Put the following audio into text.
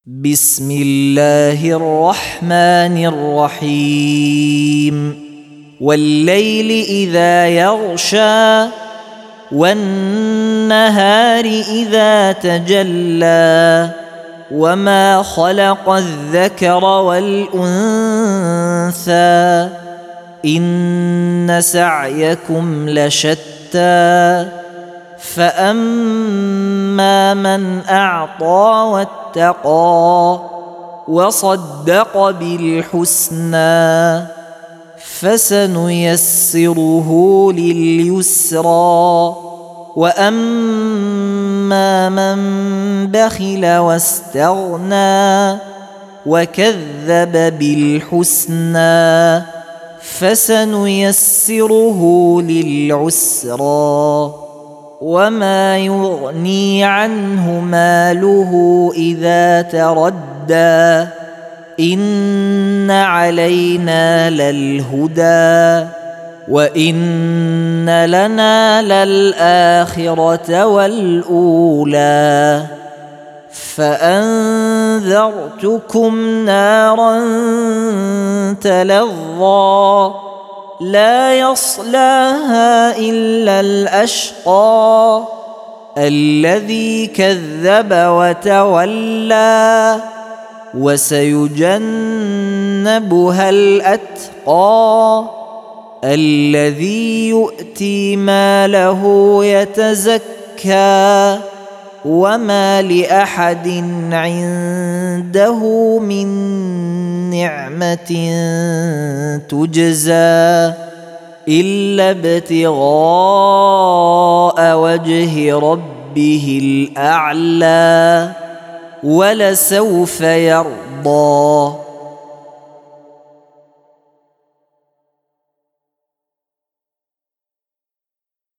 بسم الله الرحمن الرحيم والليل إذا يغشى والنهار إذا تجلى وما خلق الذكر والأنثى إن سعيكم لشتى فأما من أعطى واتقى وصدق بالحسنى فسنيسره لليسرى وأما من بخل واستغنى وكذب بالحسنى فسنيسره للعسرى وما يغني عنه ماله إذا تردى إن علينا للهدى وإن لنا للآخرة والأولى فأنذرتكم نارا تلظى لا يصلاها إلا الأشقى الذي كذب وتولى وسيجنبها الأتقى الذي يؤتي ماله يتزكى وما لأحد عنده من نعمة تجزى إلا ابتغاء وجه ربه الأعلى ولسوف يرضى